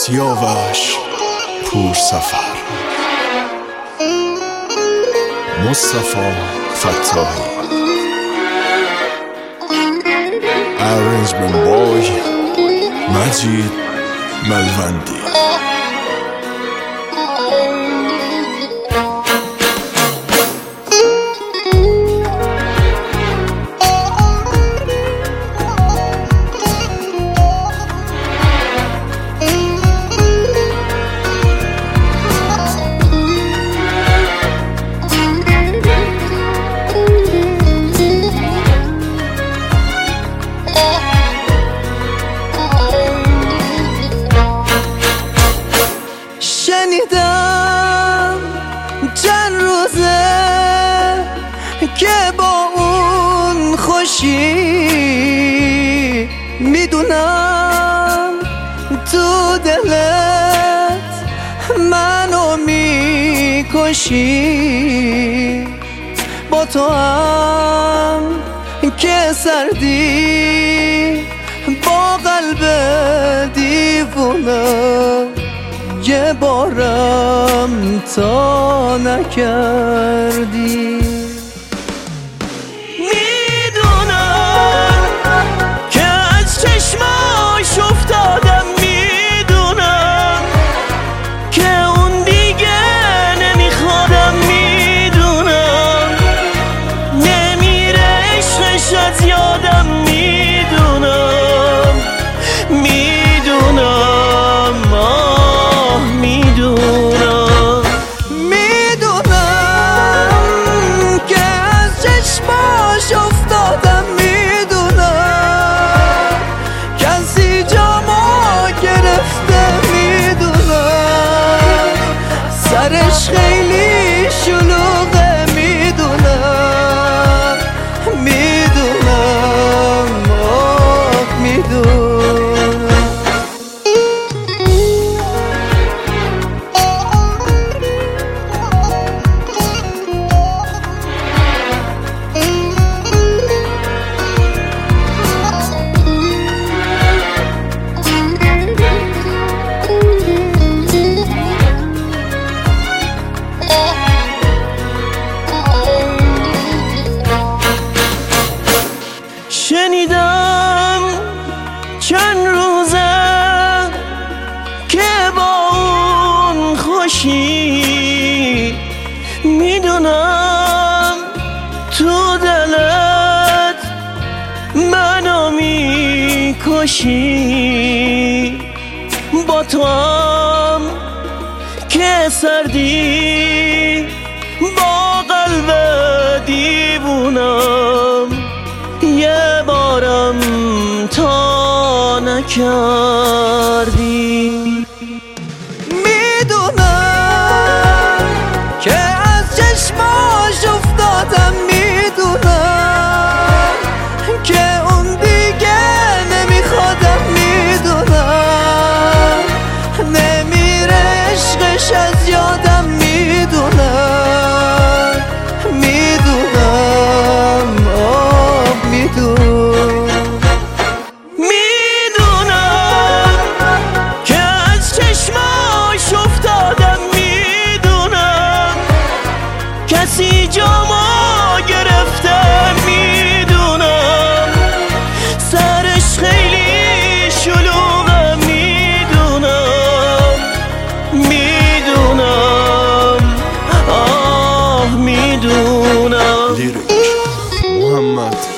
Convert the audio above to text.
سیاوش پور سفر، مصطفی فتاحی. Arrangement by مجید ملوندی. شنیدم چند روزه که با اون خوشی، میدونم تو دلت منو میکشی. با تو هم که سردی با قلب دیوونه، یه بارم تا نکردی. میدونم که از چشماش افتادم، میدونم که اون دیگه نمیخوادم، میدونم نمیره عشقش از یادم، میدونم که از چشماش افتادم، میدونم کسی جامو گرفته، میدونم سرش خیلی شلوغه، میدونم شنیدم چند روزه که با اون خوشی، میدونم تو دلت منو میکشی. با تو هم که سردی با قلب دیوونم، یه بارم تا نکردی. میدونم که از چشماش افتادم، میدونم که اون دیگه نمیخوادم، میدونم نمیره عشقش از یادم، میدونم که از چشماش افتادم، میدونم کسی جامو گرفته، میدونم سرش خیلی شلوغه، میدونم لیریک محمد